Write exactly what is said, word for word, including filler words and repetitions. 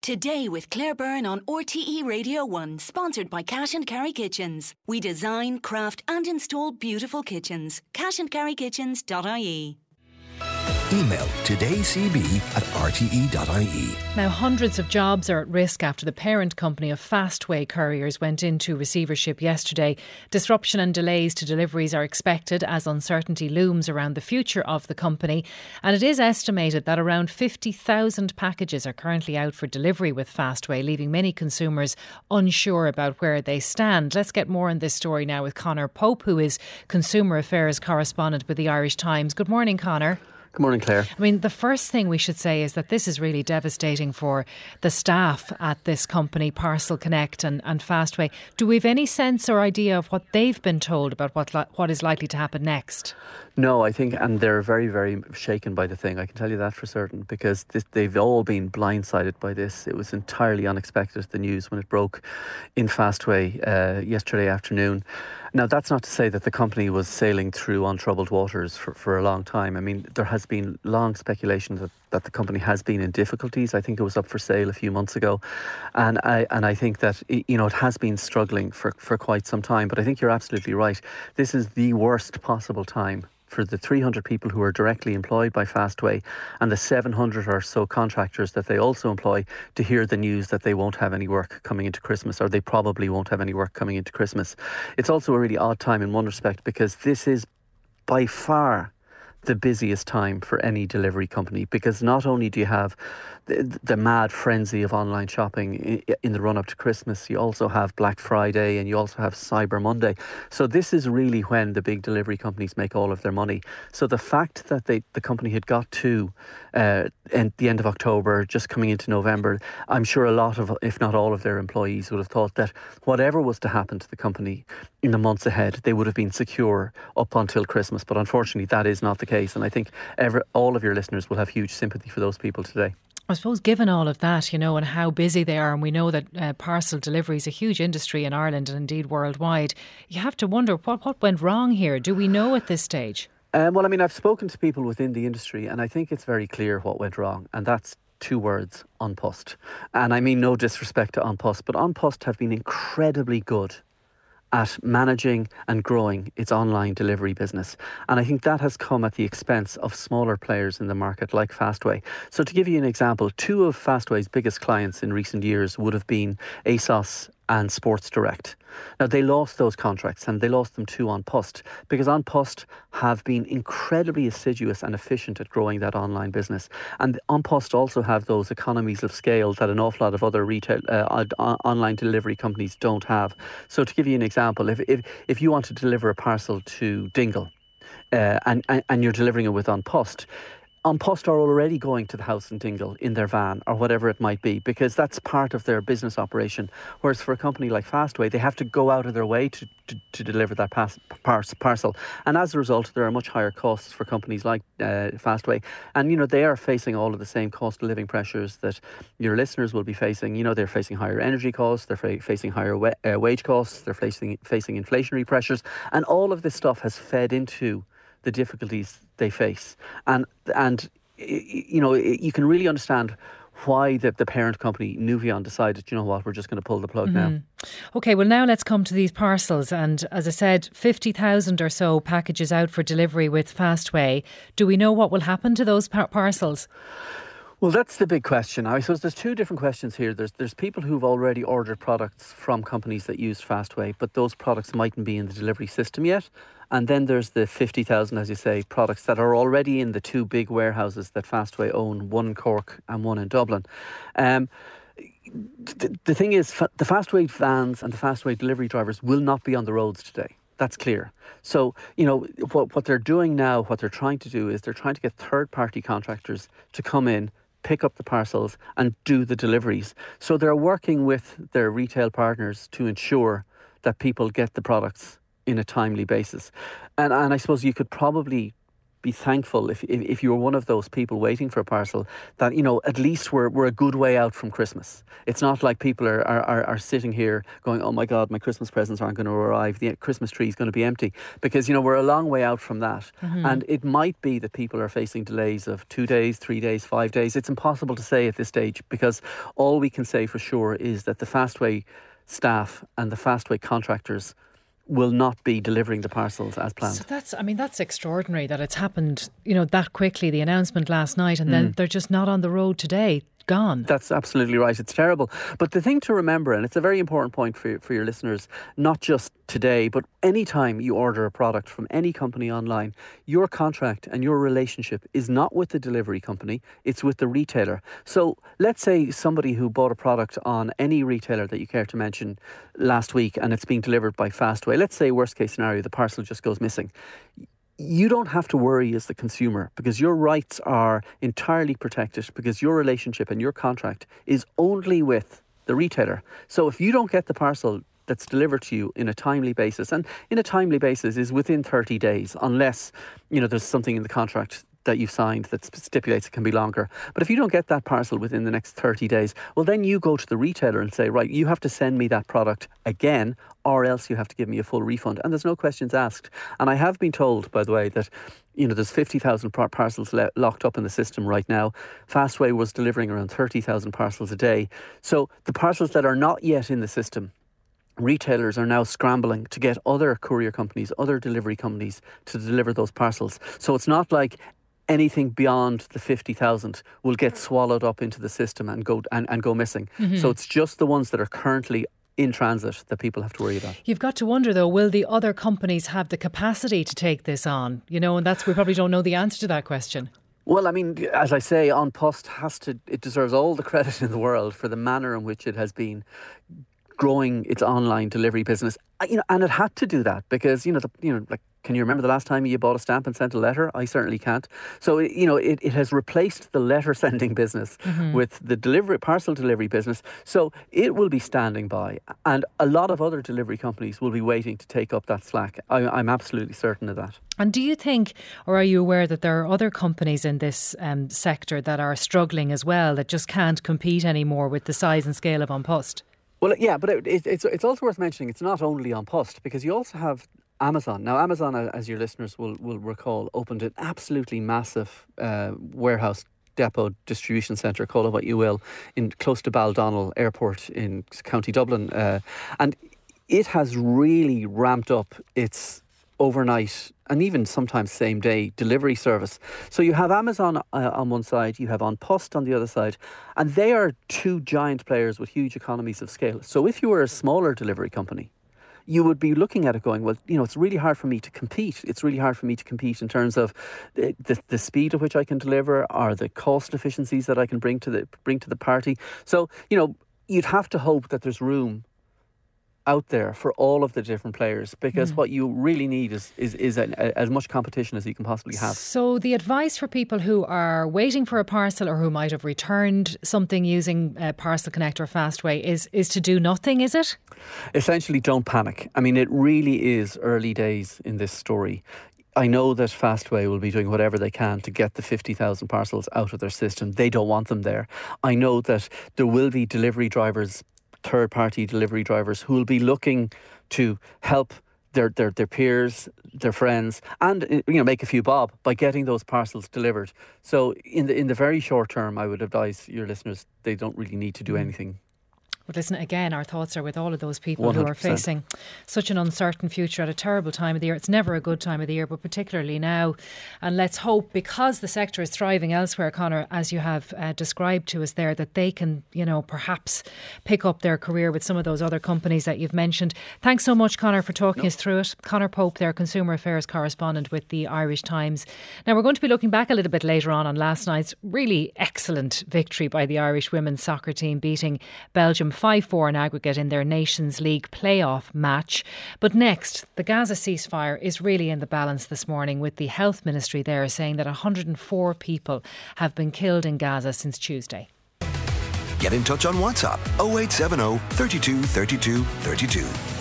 Today with Claire Byrne on R T E Radio one, sponsored by Cash and Carry Kitchens. We design, craft and install beautiful kitchens. cash and carry kitchens dot I E. Email todaycb at r t e dot i e. Now, hundreds of jobs are at risk after the parent company of Fastway Couriers went into receivership yesterday. Disruption and delays to deliveries are expected as uncertainty looms around the future of the company. And it is estimated that around fifty thousand packages are currently out for delivery with Fastway, leaving many consumers unsure about where they stand. Let's get more on this story now with Conor Pope, who is Consumer Affairs Correspondent with the Irish Times. Good morning, Conor. Good morning, Claire. I mean, the first thing we should say is that this is really devastating for the staff at this company, Parcel Connect and, and Fastway. Do we have any sense or idea of what they've been told about what li- what is likely to happen next? No, I think, and they're very, very shaken by the thing. I can tell you that for certain, because this, they've all been blindsided by this. It was entirely unexpected, the news, when it broke in Fastway uh, yesterday afternoon. Now, that's not to say that the company was sailing through untroubled waters for, for a long time. I mean, there has been long speculation that, that the company has been in difficulties. I think it was up for sale a few months ago. And I and I think that, you know, it has been struggling for, for quite some time. But I think you're absolutely right. This is the worst possible time for the three hundred people who are directly employed by Fastway and the seven hundred or so contractors that they also employ to hear the news that they won't have any work coming into Christmas, or they probably won't have any work coming into Christmas. It's also a really odd time in one respect, because this is by far the busiest time for any delivery company, because not only do you have the, the mad frenzy of online shopping in, in the run up to Christmas, you also have Black Friday and you also have Cyber Monday. So this is really when the big delivery companies make all of their money. So the fact that they, the company had got to uh, in the end of October, just coming into November, I'm sure a lot of, if not all of their employees would have thought that whatever was to happen to the company in the months ahead, they would have been secure up until Christmas. But unfortunately, that is not the case. And I think ever, all of your listeners will have huge sympathy for those people today. I suppose given all of that, you know, and how busy they are, and we know that uh, parcel delivery is a huge industry in Ireland and indeed worldwide, you have to wonder what, what went wrong here. Do we know at this stage? Um, well, I mean, I've spoken to people within the industry and I think it's very clear what went wrong. And that's two words: An Post. And I mean no disrespect to An Post, but An Post have been incredibly good at managing and growing its online delivery business. And I think that has come at the expense of smaller players in the market like Fastway. So to give you an example, two of Fastway's biggest clients in recent years would have been ASOS and Sports Direct. Now, they lost those contracts and they lost them to An Post, because An Post have been incredibly assiduous and efficient at growing that online business. And An Post also have those economies of scale that an awful lot of other retail uh, online delivery companies don't have. So to give you an example, if if, if you want to deliver a parcel to Dingle uh, and, and, and you're delivering it with An Post, An Post are already going to the house in Dingle in their van or whatever it might be, because that's part of their business operation. Whereas for a company like Fastway, they have to go out of their way to, to, to deliver that pass, par, parcel. And as a result, there are much higher costs for companies like uh, Fastway. And, you know, they are facing all of the same cost of living pressures that your listeners will be facing. You know, they're facing higher energy costs, they're fa- facing higher wa- uh, wage costs, they're facing, facing inflationary pressures. And all of this stuff has fed into the difficulties they face. And, and you know, you can really understand why the, the parent company, Nuvion, decided, you know what, we're just going to pull the plug mm-hmm. now. OK, well, now let's come to these parcels. And as I said, fifty thousand or so packages out for delivery with Fastway. Do we know what will happen to those par- parcels? Well, that's the big question. I suppose there's two different questions here. There's there's people who've already ordered products from companies that use Fastway, but those products mightn't be in the delivery system yet. And then there's the fifty thousand, as you say, products that are already in the two big warehouses that Fastway own, one in Cork and one in Dublin. Um, the, the thing is, the Fastway vans and the Fastway delivery drivers will not be on the roads today. That's clear. So, you know, what, what they're doing now, what they're trying to do is they're trying to get third-party contractors to come in, pick up the parcels and do the deliveries. So they're working with their retail partners to ensure that people get the products in a timely basis. And and I suppose you could probably be thankful if, if if you're one of those people waiting for a parcel that, you know, at least we're we're a good way out from Christmas. It's not like people are are, are sitting here going, oh my God, my Christmas presents aren't going to arrive, the Christmas tree is going to be empty, because, you know, we're a long way out from that. Mm-hmm. And it might be that people are facing delays of two days, three days, five days. It's impossible to say at this stage, because all we can say for sure is that the Fastway staff and the Fastway contractors will not be delivering the parcels as planned. So that's, I mean, that's extraordinary that it's happened, you know, that quickly, the announcement last night, and mm. then they're just not on the road today. Gone. That's absolutely right. It's terrible. But the thing to remember, and it's a very important point for, for your listeners, not just today, but any time you order a product from any company online, your contract and your relationship is not with the delivery company, it's with the retailer. So let's say somebody who bought a product on any retailer that you care to mention last week and it's being delivered by Fastway. Let's say worst case scenario, the parcel just goes missing. You don't have to worry as the consumer, because your rights are entirely protected, because your relationship and your contract is only with the retailer. So if you don't get the parcel that's delivered to you in a timely basis, and in a timely basis is within thirty days, unless, you know, there's something in the contract that you've signed that stipulates it can be longer. But if you don't get that parcel within the next thirty days, well, then you go to the retailer and say, right, you have to send me that product again, or else you have to give me a full refund. And there's no questions asked. And I have been told, by the way, that, you know, there's fifty thousand par- parcels le- locked up in the system right now. Fastway was delivering around thirty thousand parcels a day. So the parcels that are not yet in the system, retailers are now scrambling to get other courier companies, other delivery companies to deliver those parcels. So it's not like anything beyond the fifty thousand will get swallowed up into the system and go and, and go missing. Mm-hmm. So it's just the ones that are currently in transit that people have to worry about. You've got to wonder, though, will the other companies have the capacity to take this on? You know, and that's, we probably don't know the answer to that question. Well, I mean, as I say, An Post has to, it deserves all the credit in the world for the manner in which it has been growing its online delivery business. You know, and it had to do that because, you know, the, you know, like, can you remember the last time you bought a stamp and sent a letter? I certainly can't. So, you know, it, it has replaced the letter sending business mm-hmm. with the delivery, parcel delivery business. So it will be standing by, and a lot of other delivery companies will be waiting to take up that slack. I, I'm absolutely certain of that. And do you think, or are you aware that there are other companies in this um, sector that are struggling as well, that just can't compete anymore with the size and scale of An Post? Well, yeah, but it, it, it's it's also worth mentioning it's not only An Post, because you also have Amazon. Now, Amazon, as your listeners will, will recall, opened an absolutely massive uh, warehouse depot distribution centre, call it what you will, in close to Baldonnel Airport in County Dublin. Uh, and it has really ramped up its overnight and even sometimes same day delivery service. So you have Amazon uh, on one side, you have An Post on the other side, and they are two giant players with huge economies of scale. So if you were a smaller delivery company, you would be looking at it going, well, you know, it's really hard for me to compete. It's really hard for me to compete in terms of the, the, the speed at which I can deliver, or the cost efficiencies that I can bring to the bring to the party. So, you know, you'd have to hope that there's room out there for all of the different players, because mm. what you really need is is, is a, a, as much competition as you can possibly have. So the advice for people who are waiting for a parcel or who might have returned something using uh, Parcel Connect or Fastway is, is to do nothing, is it? Essentially, don't panic. I mean, it really is early days in this story. I know that Fastway will be doing whatever they can to get the fifty thousand parcels out of their system. They don't want them there. I know that there will be delivery drivers, third-party delivery drivers, who will be looking to help their, their their peers, their friends, and, you know, make a few bob by getting those parcels delivered. So in the in the very short term, I would advise your listeners, they don't really need to do anything. But listen, again, our thoughts are with all of those people one hundred percent who are facing such an uncertain future at a terrible time of the year. It's never a good time of the year, but particularly now. And let's hope, because the sector is thriving elsewhere, Conor, as you have uh, described to us there, that they can, you know, perhaps pick up their career with some of those other companies that you've mentioned. Thanks so much, Conor, for talking no. us through it. Conor Pope, their Consumer Affairs correspondent with the Irish Times. Now, we're going to be looking back a little bit later on on last night's really excellent victory by the Irish women's soccer team, beating Belgium five four in aggregate in their Nations League playoff match. But next, the Gaza ceasefire is really in the balance this morning, with the Health Ministry there saying that one hundred four people have been killed in Gaza since Tuesday. Get in touch on WhatsApp oh eight seven oh, three two, three two, three two.